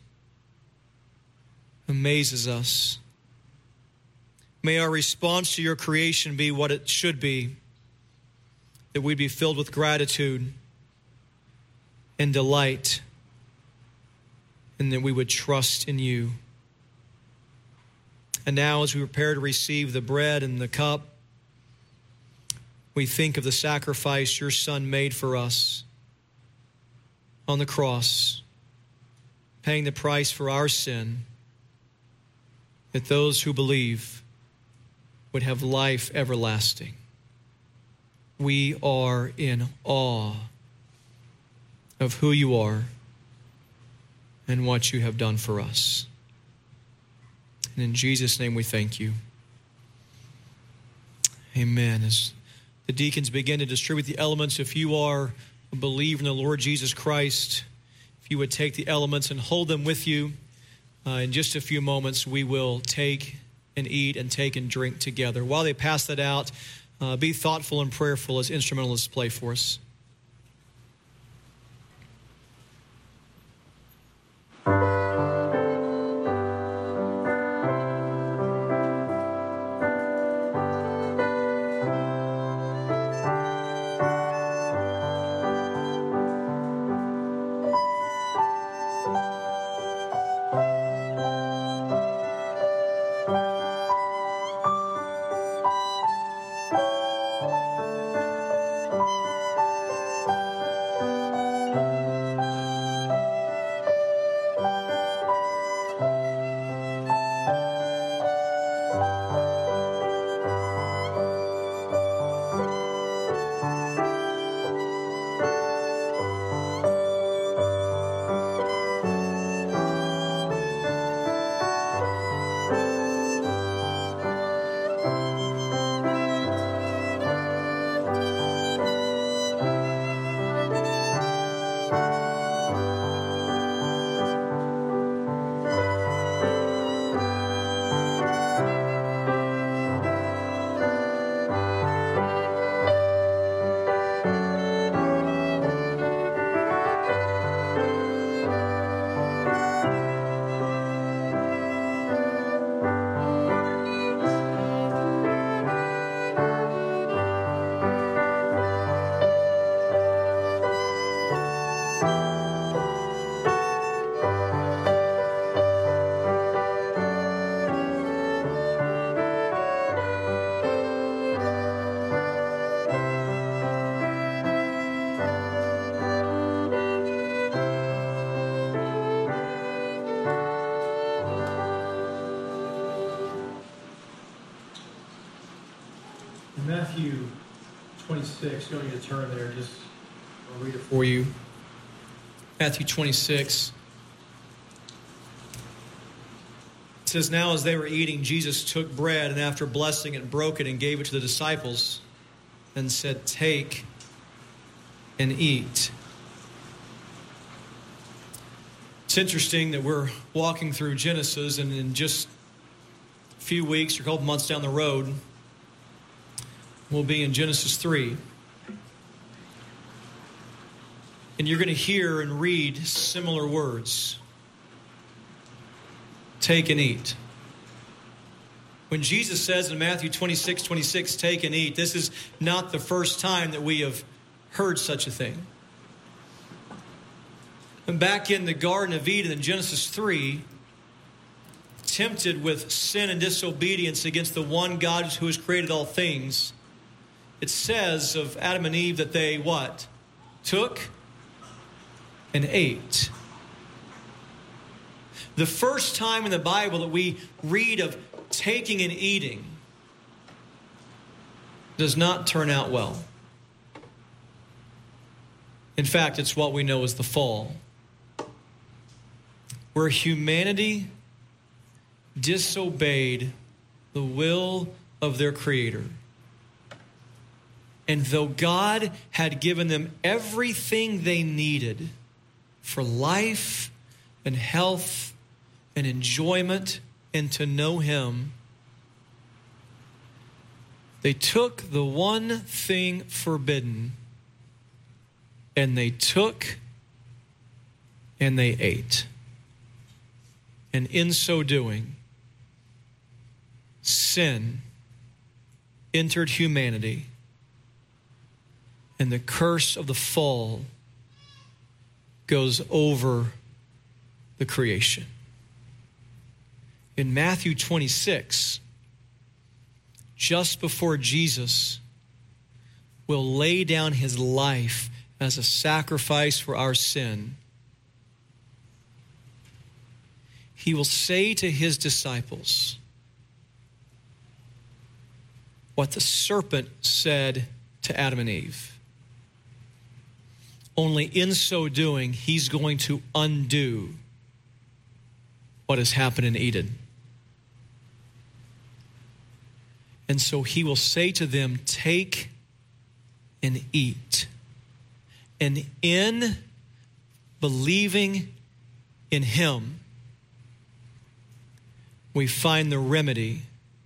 amazes us. May our response to your creation be what it should be, that we'd be filled with gratitude and delight, and that we would trust in you. And now, as we prepare to receive the bread and the cup, we think of the sacrifice your Son made for us on the cross, paying the price for our sin, that those who believe would have life everlasting. We are in awe of who you are and what you have done for us. And in Jesus' name we thank you. Amen. As the deacons begin to distribute the elements, if you are a believer in the Lord Jesus Christ, if you would take the elements and hold them with you, in just a few moments we will take and eat and take and drink together. While they pass that out, be thoughtful and prayerful as instrumentalists play for us. Matthew 26, you don't need to turn there, just I'll read it for you. Matthew 26. It says, "Now as they were eating, Jesus took bread, and after blessing it, broke it and gave it to the disciples, and said, 'Take and eat.'" It's interesting that we're walking through Genesis, and in just a few weeks or a couple months down the road, will be in Genesis 3. And you're going to hear and read similar words. Take and eat. When Jesus says in Matthew 26:26, take and eat, this is not the first time that we have heard such a thing. And back in the Garden of Eden in Genesis 3, tempted with sin and disobedience against the one God who has created all things, it says of Adam and Eve that they what? Took and ate. The first time in the Bible that we read of taking and eating does not turn out well. In fact, it's what we know as the fall, where humanity disobeyed the will of their Creator. And though God had given them everything they needed for life and health and enjoyment and to know Him, they took the one thing forbidden and they took and they ate. And in so doing, sin entered humanity, and the curse of the fall goes over the creation. In Matthew 26, just before Jesus will lay down His life as a sacrifice for our sin, He will say to His disciples what the serpent said to Adam and Eve. Only in so doing, He's going to undo what has happened in Eden. And so He will say to them, take and eat. And in believing in Him, we find the remedy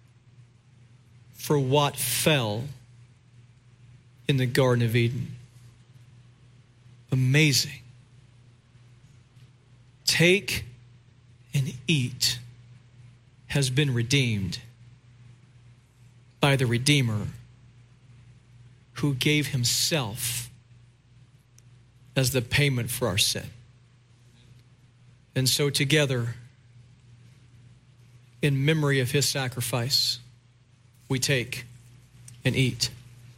for what fell in the Garden of Eden. Amazing. Take and eat has been redeemed by the Redeemer who gave Himself as the payment for our sin. And so together, in memory of His sacrifice, we take and eat.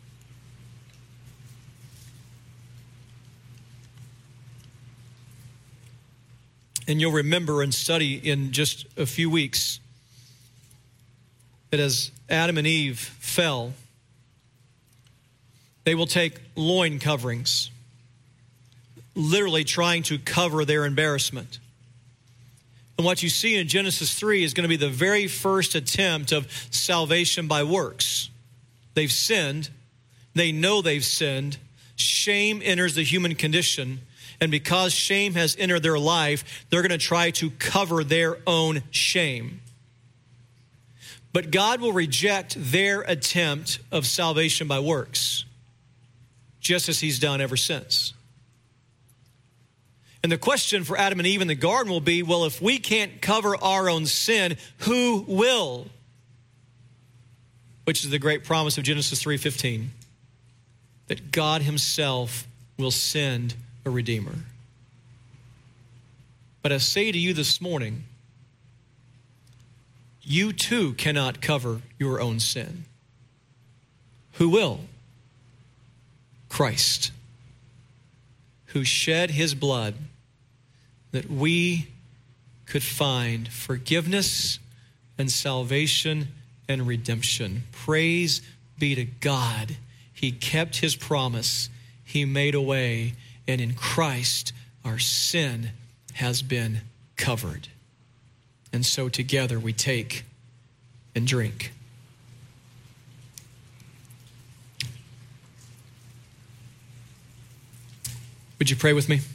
And you'll remember and study in just a few weeks that as Adam and Eve fell, they will take loin coverings, literally trying to cover their embarrassment. And what you see in Genesis 3 is going to be the very first attempt of salvation by works. They've sinned. They know they've sinned. Shame enters the human condition. And because shame has entered their life, they're going to try to cover their own shame. But God will reject their attempt of salvation by works, just as He's done ever since. And the question for Adam and Eve in the garden will be, well, if we can't cover our own sin, who will? Which is the great promise of Genesis 3:15, that God Himself will send a Redeemer. But I say to you this morning, you too cannot cover your own sin. Who will? Christ, who shed His blood that we could find forgiveness and salvation and redemption. Praise be to God. He kept His promise. He made a way, and in Christ our sin has been covered. And so together we take and drink. Would you pray with me?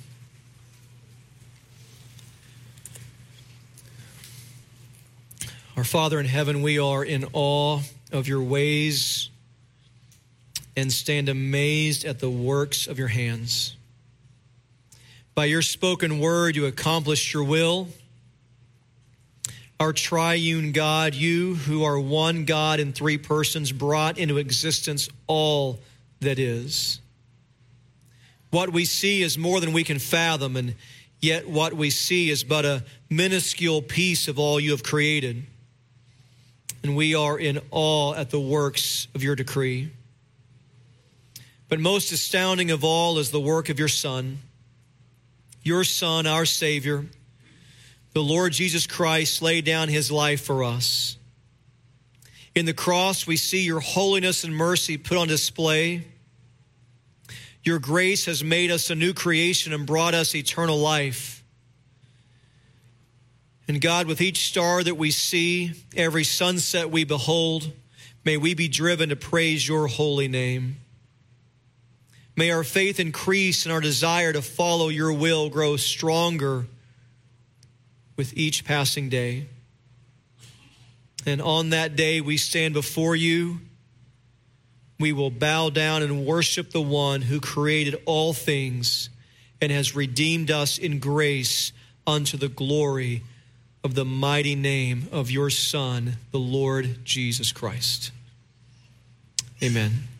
Our Father in heaven, we are in awe of your ways and stand amazed at the works of your hands. By your spoken word, you accomplished your will. Our triune God, you who are one God in three persons, brought into existence all that is. What we see is more than we can fathom, and yet what we see is but a minuscule piece of all you have created. And we are in awe at the works of your decree. But most astounding of all is the work of your Son, our Savior. The Lord Jesus Christ laid down his life for us. In the cross, we see your holiness and mercy put on display. Your grace has made us a new creation and brought us eternal life. And God, with each star that we see, every sunset we behold, may we be driven to praise your holy name. May our faith increase and our desire to follow your will grow stronger with each passing day. And on that day we stand before you. We will bow down and worship the one who created all things and has redeemed us in grace unto the glory of the mighty name of your Son, the Lord Jesus Christ. Amen.